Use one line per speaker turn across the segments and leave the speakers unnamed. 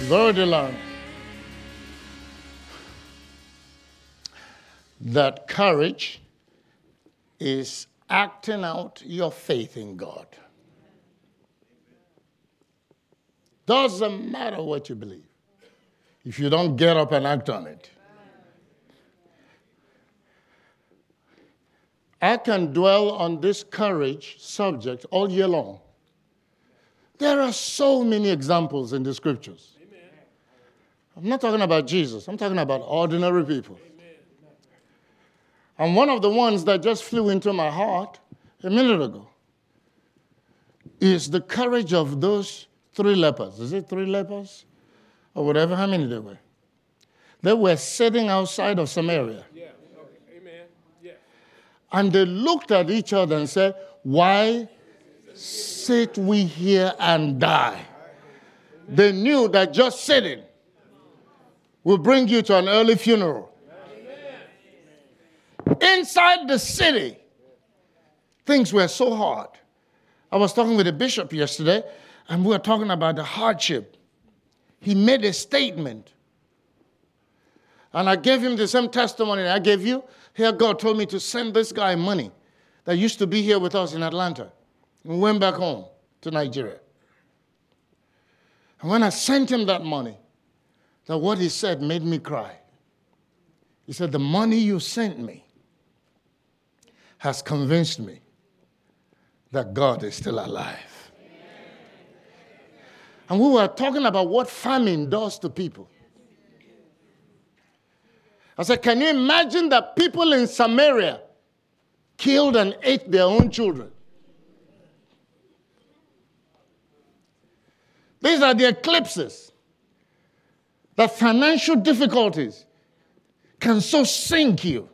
You've already learned that courage is acting out your faith in God. Doesn't matter what you believe if you don't get up and act on it. I can dwell on this courage subject all year long. There are so many examples in the scriptures. Amen. I'm not talking about Jesus. I'm talking about ordinary people. Amen. And one of the ones that just flew into my heart a minute ago is the courage of those 3 lepers. Is it 3 lepers? Or whatever, how many there were? They were sitting outside of Samaria.
Yeah. Okay. Amen. Yeah.
And they looked at each other and said, why sit we here and die? They knew that just sitting will bring you to an early funeral. Inside the city, things were so hard. I was talking with a bishop yesterday, and we were talking about the hardship. He made a statement. And I gave him the same testimony I gave you. Here, God told me to send this guy money that used to be here with us in Atlanta. We went back home to Nigeria. And when I sent him that money, that what he said made me cry. He said, the money you sent me has convinced me that God is still alive. And we were talking about what famine does to people. I said, can you imagine that people in Samaria killed and ate their own children? These are the eclipses. The financial difficulties can so sink you.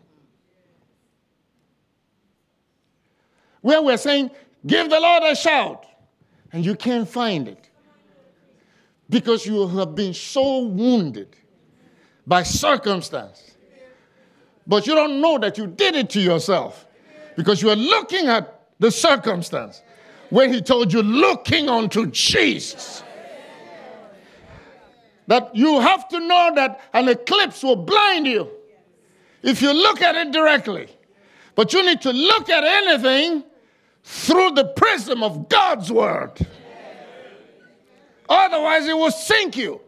Where we're saying, give the Lord a shout, and you can't find it. Because you have been so wounded by circumstance. But you don't know that you did it to yourself. Because you are looking at the circumstance when he told you, looking unto Jesus. That you have to know that an eclipse will blind you if you look at it directly. But you need to look at anything through the prism of God's word. Otherwise, it will sink you.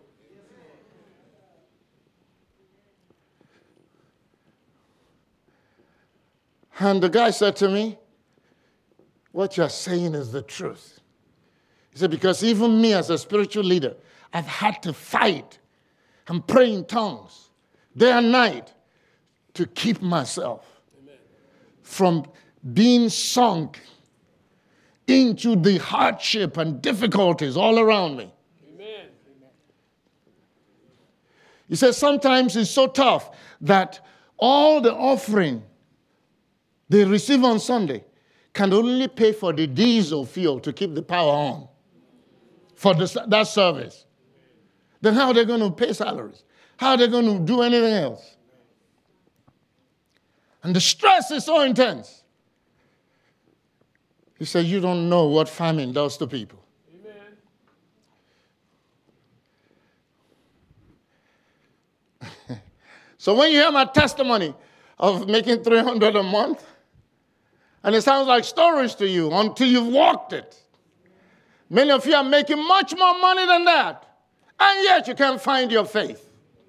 And the guy said to me, what you're saying is the truth. He said, because even me as a spiritual leader, I've had to fight and pray in tongues day and night to keep myself from being sunk into the hardship and difficulties all around me.
Amen.
He says sometimes it's so tough that all the offering they receive on Sunday can only pay for the diesel fuel to keep the power on for that service. Then how are they going to pay salaries? How are they going to do anything else? And the stress is so intense. He said, you don't know what famine does to people. Amen. So when you hear my testimony of making $300 a month, and it sounds like stories to you until you've walked it. Many of you are making much more money than that, and yet you can't find your faith.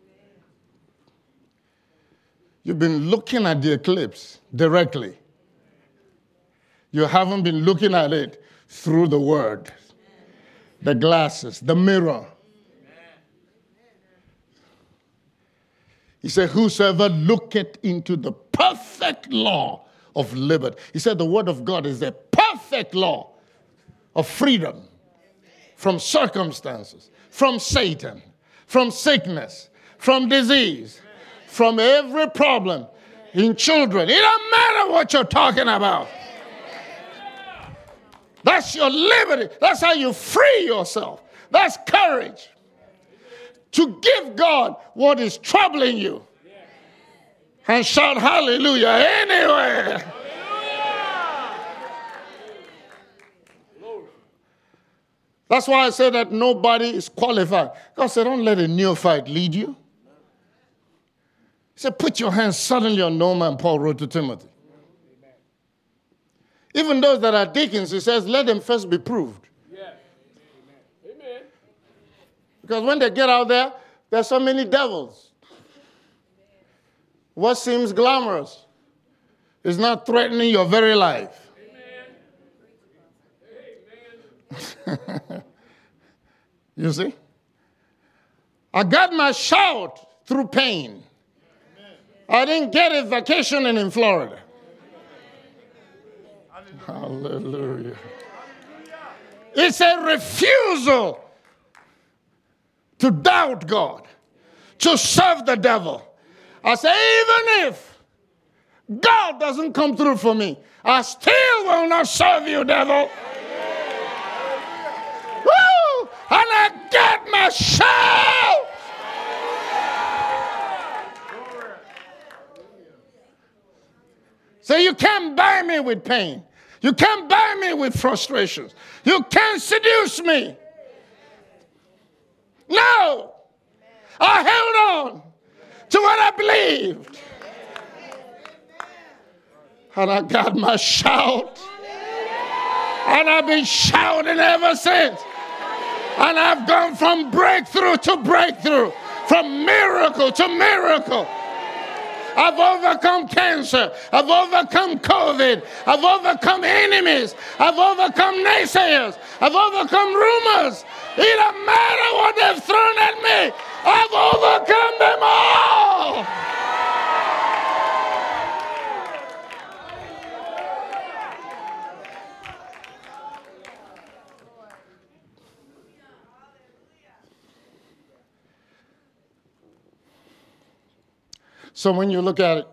You've been looking at the eclipse directly. You haven't been looking at it through the word, the glasses, the mirror. He said, whosoever looketh into the perfect law of liberty. He said the word of God is a perfect law of freedom from circumstances, from Satan, from sickness, from disease, from every problem in children. It don't matter what you're talking about. That's your liberty. That's how you free yourself. That's courage. To give God what is troubling you. And shout hallelujah anywhere. That's why I say that nobody is qualified. God said, don't let a neophyte lead you. He said, put your hands suddenly on no man, Paul wrote to Timothy. Even those that are deacons, he says, let them first be proved.
Yeah. Amen.
Because when they get out there, there's so many devils. What seems glamorous is not threatening your very life. You see? I got my shout through pain. I didn't get it vacationing in Florida. Hallelujah. It's a refusal to doubt God, to serve the devil. I say, even if God doesn't come through for me, I still will not serve you, devil. Woo! And I get my shout. So you can't buy me with pain. You can't buy me with frustrations. You can't seduce me. No. I held on to what I believed. And I got my shout. And I've been shouting ever since. And I've gone from breakthrough to breakthrough, from miracle to miracle. I've overcome cancer. I've overcome COVID. I've overcome enemies. I've overcome naysayers. I've overcome rumors. It doesn't matter what they've thrown at me. I've overcome them all. So when you look at it,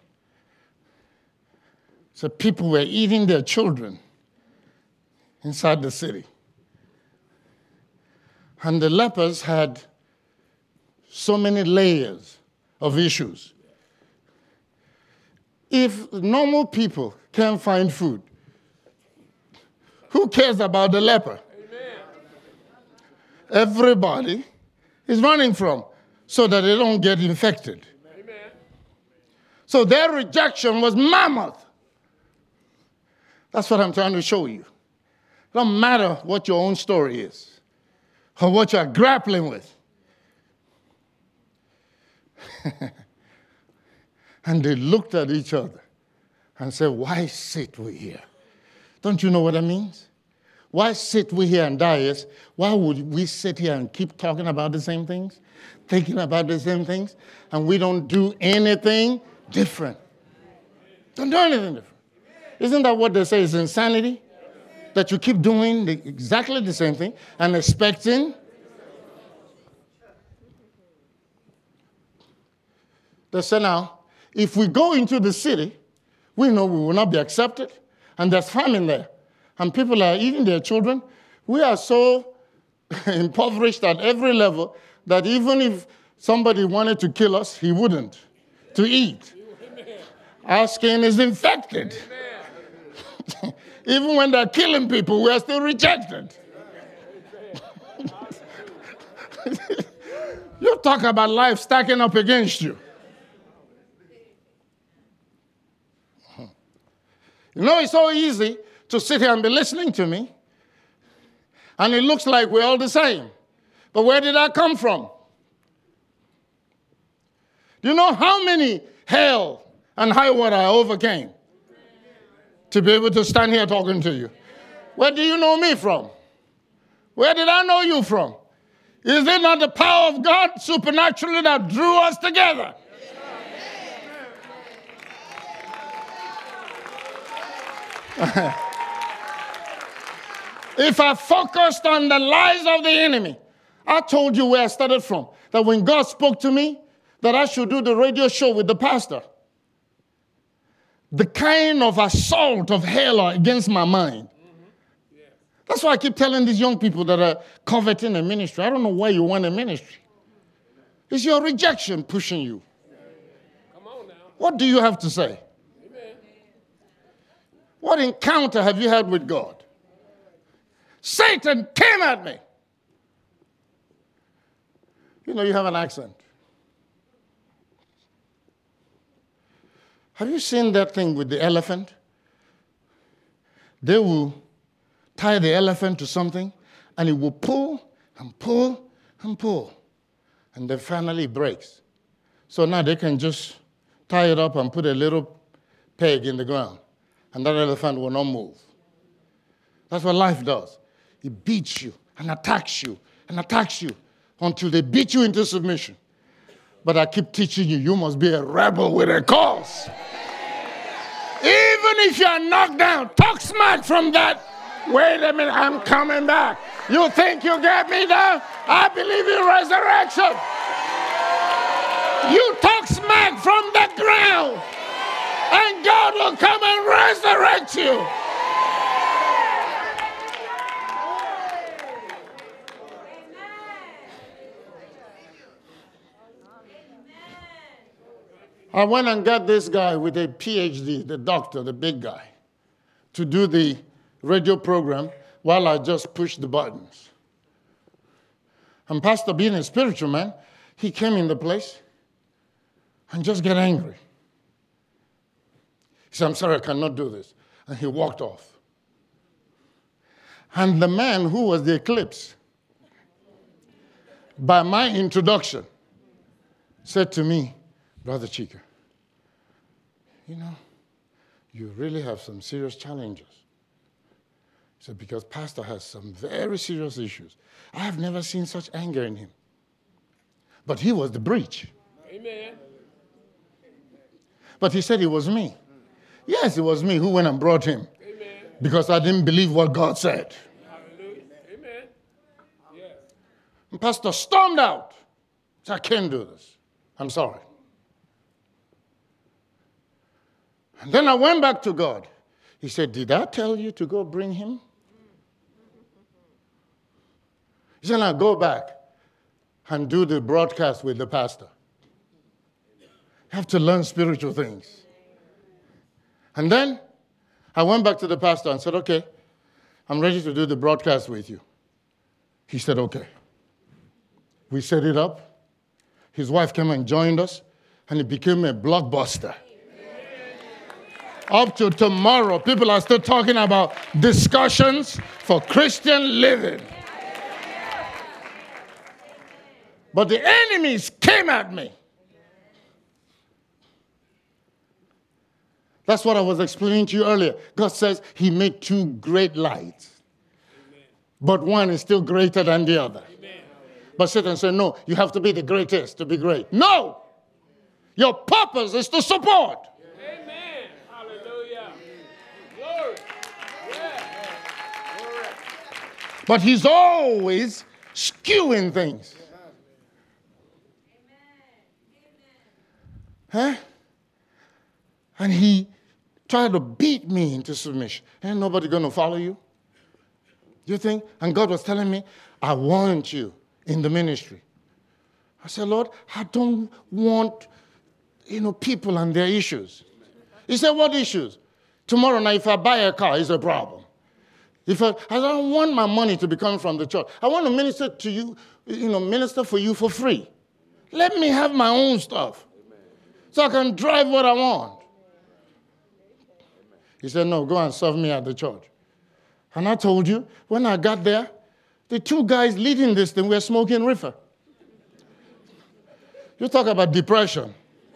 so people were eating their children inside the city. And the lepers had so many layers of issues. If normal people can't find food, who cares about the leper? Amen. Everybody is running from so that they don't get infected. So their rejection was mammoth. That's what I'm trying to show you. It doesn't matter what your own story is or what you're grappling with. And they looked at each other and said, why sit we here? Don't you know what that means? Why sit we here and die? Why would we sit here and keep talking about the same things, thinking about the same things, and we don't do anything different? Don't do anything different. Isn't that what they say is insanity? That you keep doing exactly the same thing and expecting. They say now, if we go into the city, we know we will not be accepted, and there's famine there, and people are eating their children. We are so impoverished at every level that even if somebody wanted to kill us, he wouldn't. To eat. Our skin is infected. Even when they're killing people, we are still rejected. You talk about life stacking up against you. You know, it's so easy to sit here and be listening to me, and it looks like we're all the same. But where did that come from? Do you know how many hell and high water I overcame to be able to stand here talking to you? Where do you know me from? Where did I know you from? Is it not the power of God supernaturally that drew us together? If I focused on the lies of the enemy, I told you where I started from. That when God spoke to me, that I should do the radio show with the pastor. The kind of assault of hell against my mind. Mm-hmm. Yeah. That's why I keep telling these young people that are coveting a ministry, I don't know why you want a ministry. It's your rejection pushing you.
Come on now.
What do you have to say? Amen. What encounter have you had with God? Satan came at me. You know, you have an accent. Have you seen that thing with the elephant? They will tie the elephant to something, and it will pull and pull and pull, and then finally it breaks. So now they can just tie it up and put a little peg in the ground, and that elephant will not move. That's what life does. It beats you and attacks you and attacks you until they beat you into submission. But I keep teaching you, you must be a rebel with a cause. Even if you're knocked down, talk smack from that. Wait a minute, I'm coming back. You think you get me down? I believe in resurrection. You talk smack from the ground, and God will come and resurrect you. I went and got this guy with a PhD, the doctor, the big guy, to do the radio program while I just pushed the buttons. And Pastor, being a spiritual man, he came in the place and just got angry. He said, I'm sorry, I cannot do this. And he walked off. And the man who was the eclipse, by my introduction, said to me, Brother Chika, you know, you really have some serious challenges. He said, because Pastor has some very serious issues. I have never seen such anger in him. But he was the breach.
Amen.
But he said it was me. Yes, it was me who went and brought him.
Amen.
Because I didn't believe what God said.
Hallelujah. Amen. Yes.
And Pastor stormed out. He said, I can't do this. I'm sorry. And then I went back to God. He said, did I tell you to go bring him? He said, now go back and do the broadcast with the pastor. You have to learn spiritual things. And then I went back to the pastor and said, okay, I'm ready to do the broadcast with you. He said, okay. We set it up. His wife came and joined us, and it became a blockbuster. Up to tomorrow, people are still talking about discussions for Christian living. But the enemies came at me. That's what I was explaining to you earlier. God says he made two great lights. But one is still greater than the other. But Satan said, no, you have to be the greatest to be great. No! Your purpose is to support.
Amen. Hallelujah. Glory. Yeah. Glory.
But he's always skewing things. Huh? And he tried to beat me into submission. Ain't nobody going to follow you? You think? And God was telling me, I want you in the ministry. I said, Lord, I don't want, people and their issues. He said, what issues? Tomorrow night, if I buy a car, it's a problem. I don't want my money to be coming from the church. I want to minister to you, minister for you for free. Let me have my own stuff so I can drive what I want. He said, no, go and serve me at the church. And I told you, when I got there, the two guys leading this thing were smoking reefer. You talk about depression.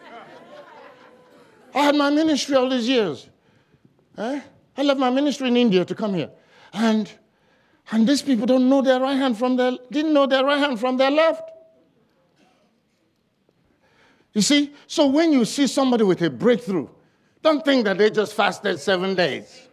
I had my ministry all these years. I left my ministry in India to come here. And these people didn't know their right hand from their left. You see? So when you see somebody with a breakthrough, don't think that they just fasted 7 days.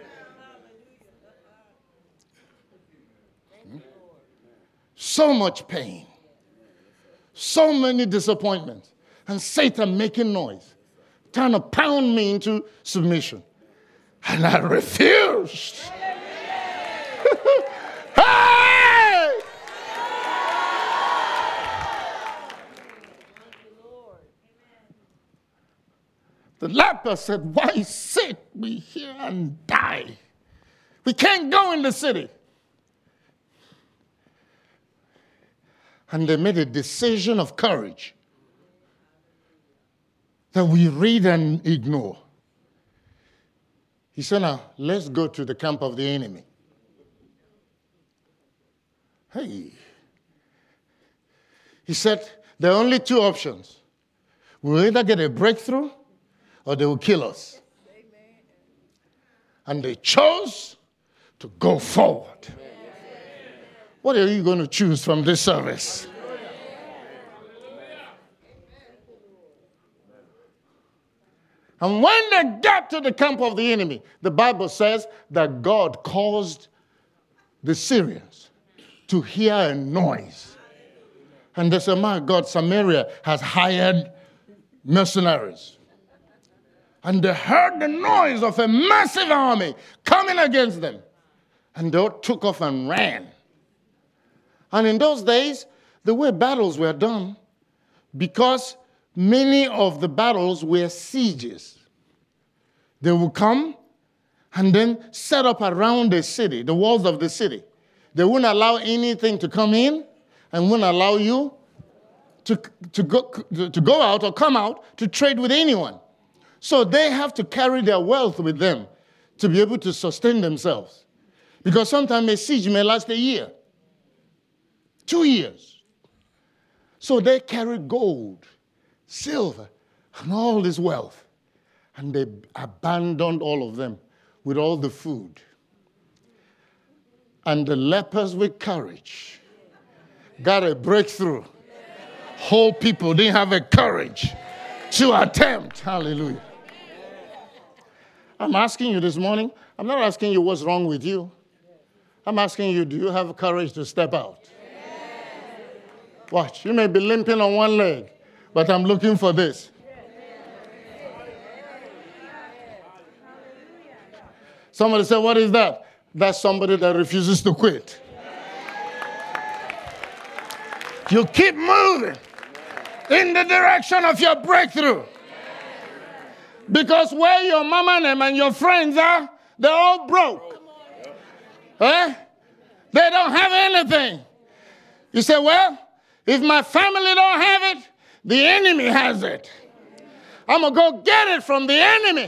So much pain. So many disappointments. And Satan making noise. Trying to pound me into submission. And I refused. Hey! The leper said, why sit we here and die? We can't go in the city. And they made a decision of courage that we read and ignore. He said, now, let's go to the camp of the enemy. Hey. He said, there are only two options. We'll either get a breakthrough or they will kill us. And they chose to go forward. What are you going to choose from this service? And when they got to the camp of the enemy, the Bible says that God caused the Syrians to hear a noise. And they said, my God, Samaria has hired mercenaries. And they heard the noise of a massive army coming against them. And they all took off and ran. And in those days, the way battles were done, because many of the battles were sieges. They would come and then set up around the city, the walls of the city. They wouldn't allow anything to come in and wouldn't allow you to go out or come out to trade with anyone. So they have to carry their wealth with them to be able to sustain themselves. Because sometimes a siege may last a year, 2 years. So they carried gold, silver, and all this wealth. And they abandoned all of them with all the food. And the lepers with courage got a breakthrough. Whole people didn't have a courage to attempt. Hallelujah. I'm asking you this morning, I'm not asking you what's wrong with you. I'm asking you, do you have courage to step out? Watch, you may be limping on one leg, but I'm looking for this. Somebody said, what is that? That's somebody that refuses to quit. You keep moving in the direction of your breakthrough. Because where your mama and your friends are, they're all broke. Eh? They don't have anything. You say, well, if my family don't have it, the enemy has it. I'm going to go get it from the enemy.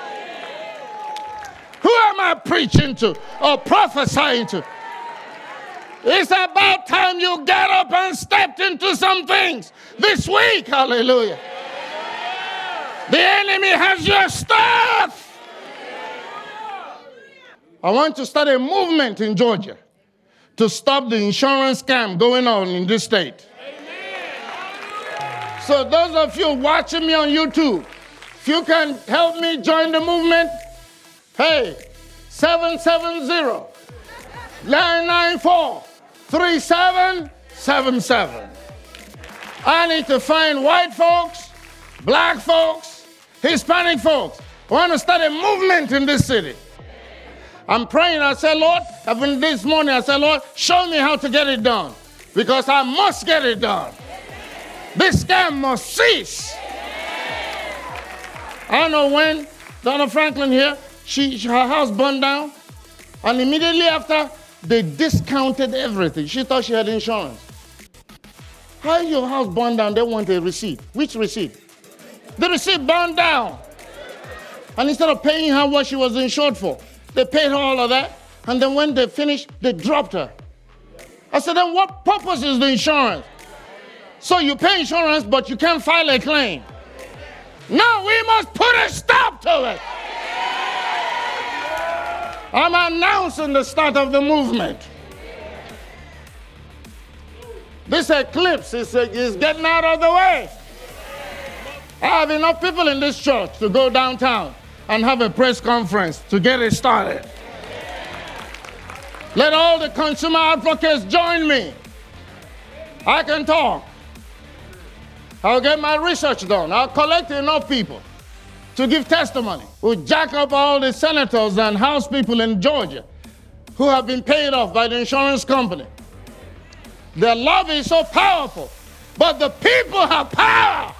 Who am I preaching to or prophesying to? It's about time you get up and stepped into some things this week. Hallelujah. The enemy has your stuff. I want to start a movement in Georgia to stop the insurance scam going on in this state. So those of you watching me on YouTube, if you can help me join the movement, hey, 770-994-3777. I need to find white folks, black folks, Hispanic folks. I want to start a movement in this city. I'm praying. I said, Lord, this morning I said, Lord, show me how to get it done. Because I must get it done. This scam must cease. I don't know when Donna Franklin here, her house burned down. And immediately after, they discounted everything. She thought she had insurance. How your house burned down, they want a receipt. Which receipt? The receipt burned down. And instead of paying her what she was insured for, they paid her all of that. And then when they finished, they dropped her. I said, then what purpose is the insurance? So you pay insurance, but you can't file a claim. No, we must put a stop to it. I'm announcing the start of the movement. This eclipse is getting out of the way. I have enough people in this church to go downtown and have a press conference to get it started. Let all the consumer advocates join me. I can talk. I'll get my research done. I'll collect enough people to give testimony. We'll jack up all the senators and House people in Georgia who have been paid off by the insurance company. Their lobby is so powerful, but the people have power.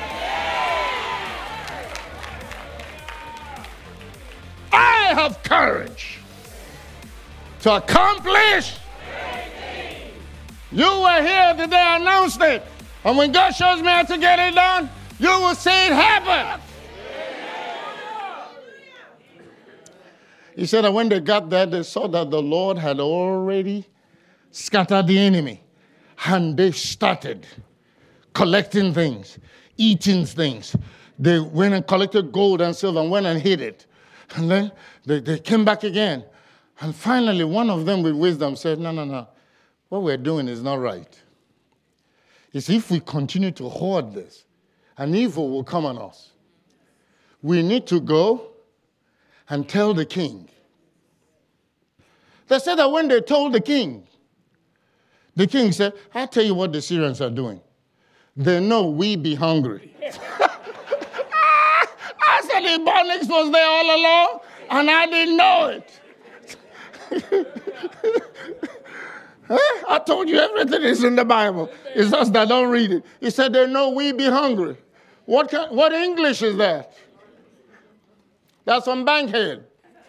I have courage to accomplish You were here the day I announced it. And when God shows me how to get it done, you will see it happen. He said that when they got there, they saw that the Lord had already scattered the enemy. And they started collecting things, eating things. They went and collected gold and silver and went and hid it. And then they came back again. And finally, one of them with wisdom said, no. What we're doing is not right. It's if we continue to hoard this, an evil will come on us. We need to go and tell the king. They said that when they told the king said, I'll tell you what the Syrians are doing. They know we be hungry. I said the Ebonics was there all along, and I didn't know it. I told you everything is in the Bible. It's us that don't read it. He said they know we be hungry. What English is that? That's from Bankhead.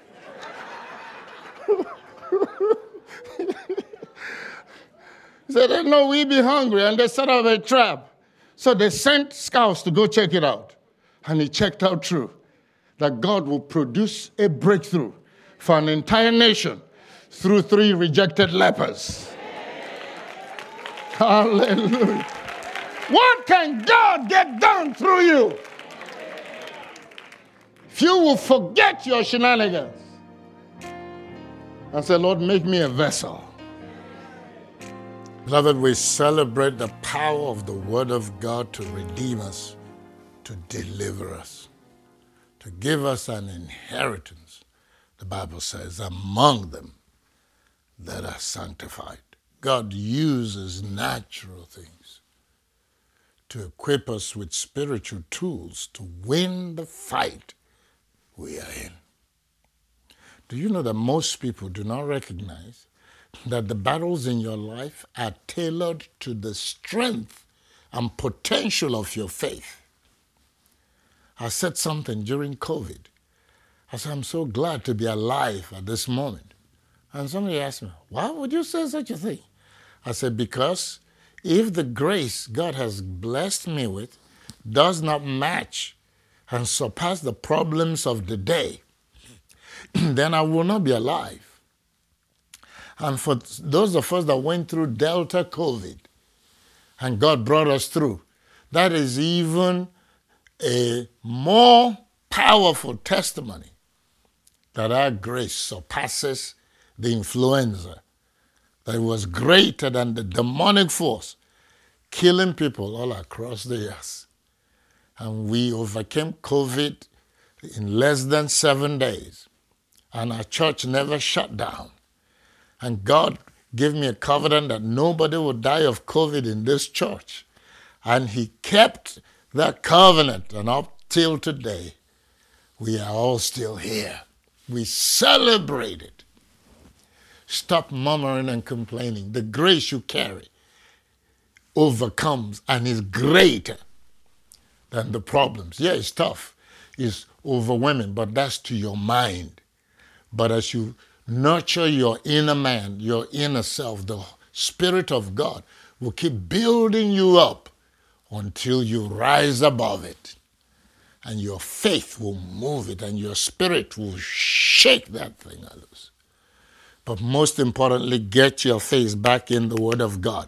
He said they know we be hungry, and they set up a trap. So they sent scouts to go check it out. And it checked out true that God will produce a breakthrough for an entire nation through 3 rejected lepers. Hallelujah. What can God get done through you? If you will forget your shenanigans and say, Lord, make me a vessel. Beloved, we celebrate the power of the Word of God to redeem us, to deliver us, to give us an inheritance, the Bible says, among them that are sanctified. God uses natural things to equip us with spiritual tools to win the fight we are in. Do you know that most people do not recognize that the battles in your life are tailored to the strength and potential of your faith? I said something during COVID. I said, I'm so glad to be alive at this moment. And somebody asked me, why would you say such a thing? I said, because if the grace God has blessed me with does not match and surpass the problems of the day, then I will not be alive. And for those of us that went through Delta COVID and God brought us through, that is even a more powerful testimony that our grace surpasses the influenza, that it was greater than the demonic force killing people all across the earth. And we overcame COVID in less than 7 days. And our church never shut down. And God gave me a covenant that nobody would die of COVID in this church. And He kept that covenant. And up till today, we are all still here. We celebrate it. Stop murmuring and complaining. The grace you carry overcomes and is greater than the problems. Yeah, it's tough. It's overwhelming, but that's to your mind. But as you nurture your inner man, your inner self, the Spirit of God will keep building you up until you rise above it. And your faith will move it, and your spirit will shake that thing loose. But most importantly, get your face back in the Word of God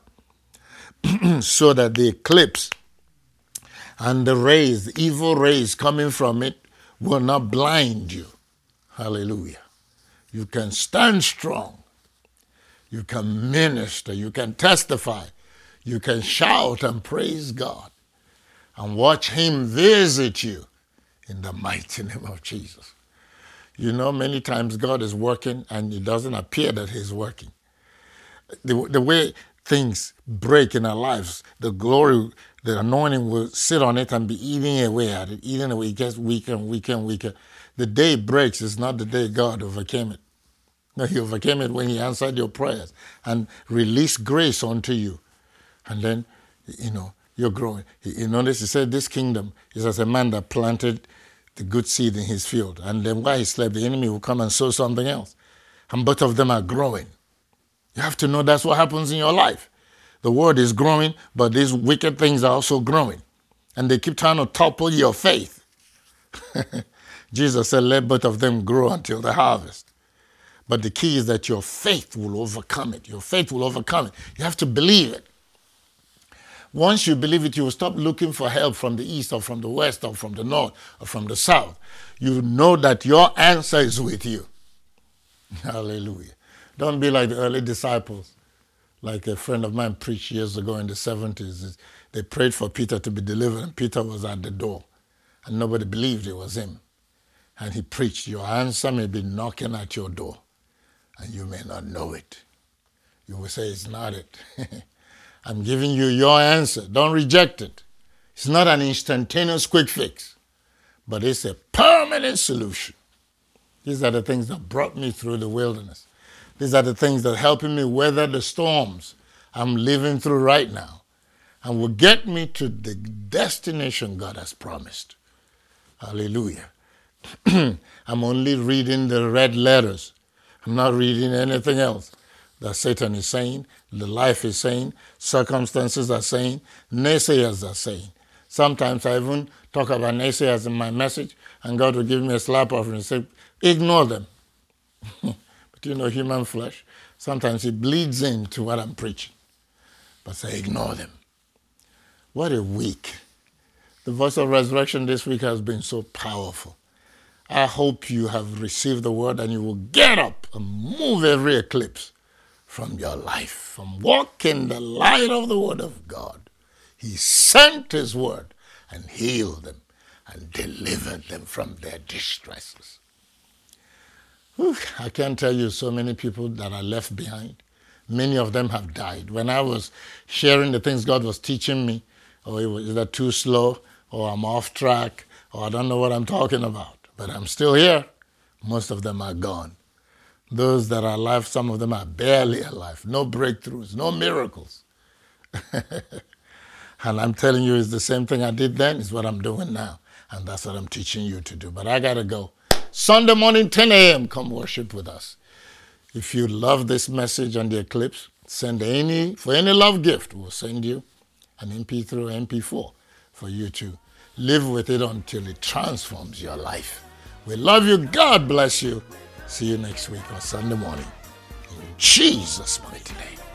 so that the eclipse and the rays, the evil rays coming from it, will not blind you. Hallelujah. You can stand strong. You can minister. You can testify. You can shout and praise God and watch Him visit you in the mighty name of Jesus. You know, many times God is working and it doesn't appear that He's working. The way things break in our lives, the glory, the anointing will sit on it and be eating away at it, eating away. It gets weaker and weaker and weaker. The day it breaks is not the day God overcame it. No, He overcame it when He answered your prayers and released grace unto you. And then, you're growing. You notice He said this kingdom is as a man that planted the good seed in his field. And then while he slept, the enemy will come and sow something else. And both of them are growing. You have to know that's what happens in your life. The word is growing, but these wicked things are also growing. And they keep trying to topple your faith. Jesus said, let both of them grow until the harvest. But the key is that your faith will overcome it. Your faith will overcome it. You have to believe it. Once you believe it, you will stop looking for help from the east or from the west or from the north or from the south. You know that your answer is with you. Hallelujah. Don't be like the early disciples. Like a friend of mine preached years ago in the 70s. They prayed for Peter to be delivered, and Peter was at the door. And nobody believed it was him. And he preached, your answer may be knocking at your door, and you may not know it. You will say, it's not it. I'm giving you your answer. Don't reject it. It's not an instantaneous quick fix, but it's a permanent solution. These are the things that brought me through the wilderness. These are the things that are helping me weather the storms I'm living through right now and will get me to the destination God has promised. Hallelujah. I'm only reading the red letters. I'm not reading anything else that Satan is saying, the life is saying, circumstances are saying, naysayers are saying. Sometimes I even talk about naysayers in my message, and God will give me a slap off and say, ignore them. But you know, human flesh, sometimes it bleeds into what I'm preaching. But say, ignore them. What a week. The voice of resurrection this week has been so powerful. I hope you have received the word and you will get up and move every eclipse from your life, from walk in the light of the word of God. He sent his word and healed them and delivered them from their distresses. Whew, I can't tell you so many people that are left behind. Many of them have died. When I was sharing the things God was teaching me, or it was either too slow, or I'm off track, or I don't know what I'm talking about. But I'm still here. Most of them are gone. Those that are alive, some of them are barely alive. No breakthroughs, no miracles. And I'm telling you, it's the same thing I did then, is what I'm doing now. And that's what I'm teaching you to do. But I got to go. Sunday morning, 10 a.m., come worship with us. If you love this message on the eclipse, send for any love gift, we'll send you an MP3 or MP4 for you to live with it until it transforms your life. We love you. God bless you. See you next week on Sunday morning. In Jesus' mighty name.